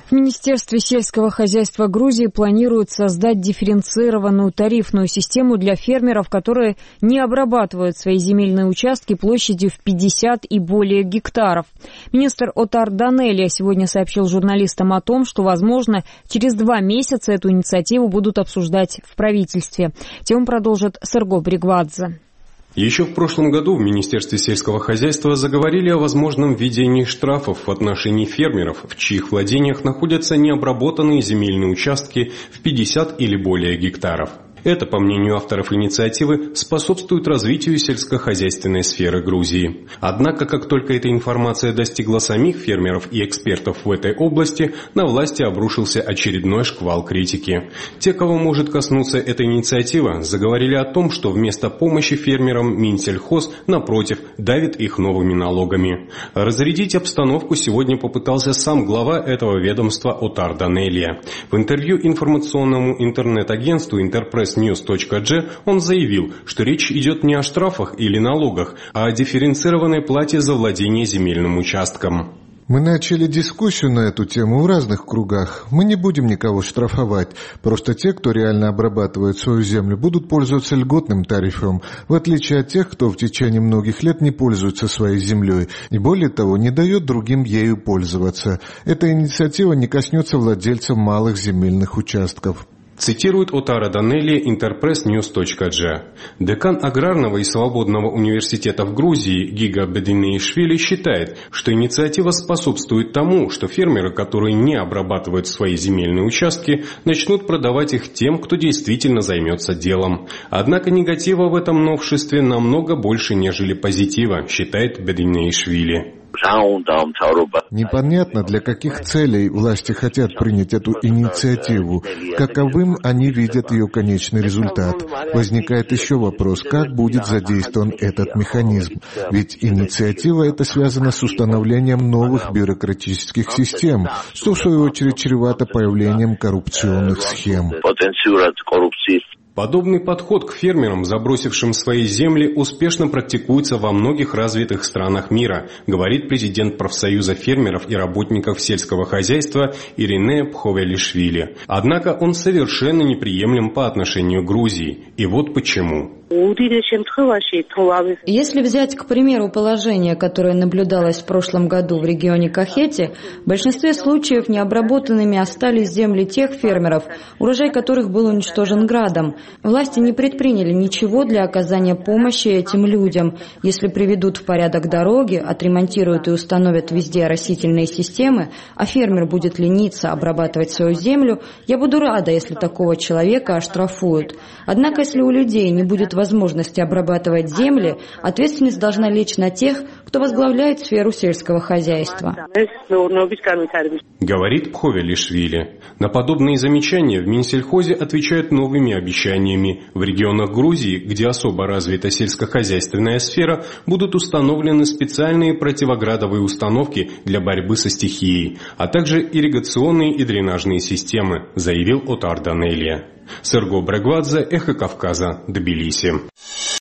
В Министерстве сельского хозяйства Грузии планируют создать дифференцированную тарифную систему для фермеров, которые не обрабатывают свои земельные участки площадью в 50 и более гектаров. Министр Отар Данелия сегодня сообщил журналистам о том, что, возможно, через 2 месяца эту инициативу будут обсуждать в правительстве. Тему продолжит Серго Бригвадзе. Еще в прошлом году в Министерстве сельского хозяйства заговорили о возможном введении штрафов в отношении фермеров, в чьих владениях находятся необработанные земельные участки в 50 или более гектаров. Это, по мнению авторов инициативы, способствует развитию сельскохозяйственной сферы Грузии. Однако, как только эта информация достигла самих фермеров и экспертов в этой области, на власти обрушился очередной шквал критики. Те, кого может коснуться эта инициатива, заговорили о том, что вместо помощи фермерам Минсельхоз, напротив, давит их новыми налогами. Разрядить обстановку сегодня попытался сам глава этого ведомства Отар Данелия. В интервью информационному интернет-агентству Interpress-News.g он заявил, что речь идет не о штрафах или налогах, а о дифференцированной плате за владение земельным участком. Мы начали дискуссию на эту тему в разных кругах. Мы не будем никого штрафовать. Просто те, кто реально обрабатывает свою землю, будут пользоваться льготным тарифом, в отличие от тех, кто в течение многих лет не пользуется своей землей и, более того, не дает другим ею пользоваться. Эта инициатива не коснется владельцев малых земельных участков. Цитирует Отара Данелия Interpress-News.g. Декан Аграрного и Свободного университета в Грузии Гига Бединеишвили считает, что инициатива способствует тому, что фермеры, которые не обрабатывают свои земельные участки, начнут продавать их тем, кто действительно займется делом. Однако негатива в этом новшестве намного больше, нежели позитива, считает Бединеишвили. Непонятно, для каких целей власти хотят принять эту инициативу, каковым они видят ее конечный результат. Возникает еще вопрос, как будет задействован этот механизм. Ведь инициатива эта связана с установлением новых бюрократических систем, что в свою очередь чревато появлением коррупционных схем. Подобный подход к фермерам, забросившим свои земли, успешно практикуется во многих развитых странах мира, говорит президент профсоюза фермеров и работников сельского хозяйства Ирине Пховелишвили. Однако он совершенно неприемлем по отношению к Грузии. И вот почему. Если взять, к примеру, положение, которое наблюдалось в прошлом году в регионе Кахети, в большинстве случаев необработанными остались земли тех фермеров, урожай которых был уничтожен градом. Власти не предприняли ничего для оказания помощи этим людям. Если приведут в порядок дороги, отремонтируют и установят везде оросительные системы, а фермер будет лениться обрабатывать свою землю, я буду рада, если такого человека оштрафуют. Однако, если у людей не будет возможности обрабатывать земли, ответственность должна лечь на тех, кто возглавляет сферу сельского хозяйства. Говорит Пховелишвили. На подобные замечания в Минсельхозе отвечают новыми обещаниями. В регионах Грузии, где особо развита сельскохозяйственная сфера, будут установлены специальные противоградовые установки для борьбы со стихией, а также ирригационные и дренажные системы, заявил Отар Данелия. Серго Бригвадзе, Эхо Кавказа, Тбилиси.